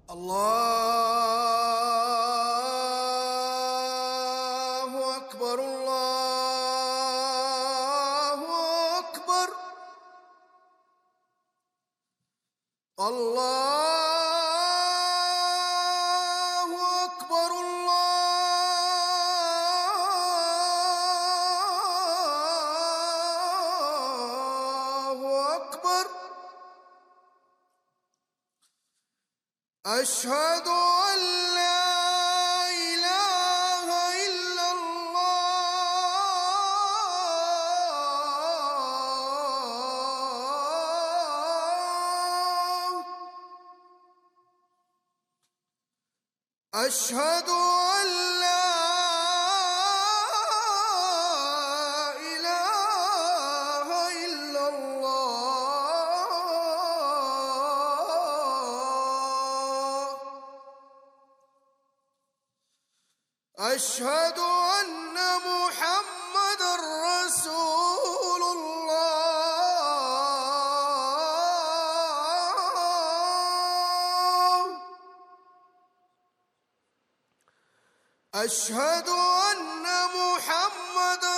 الله أكبر الله أكبر الله أكبر الله أكبر أشهد أن لا إله إلا الله أشهد أن لا إله إلا الله أشهد أن محمدًا رسول الله أشهد أن محمدًا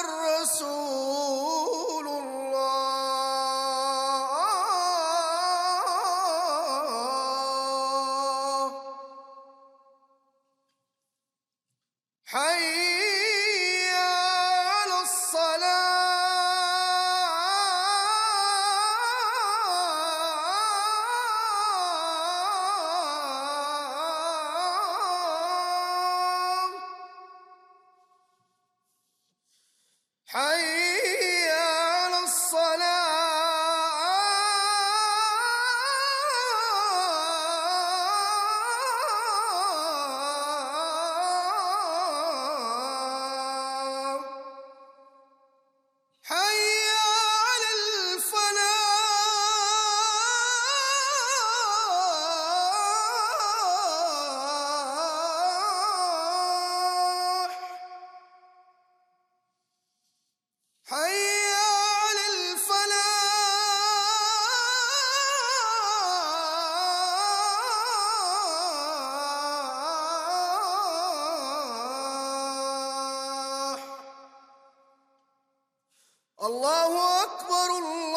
رسول الله حي على الصلاة حي على الصلاة حي على الفلاح حي على الفلاح الله أكبر الله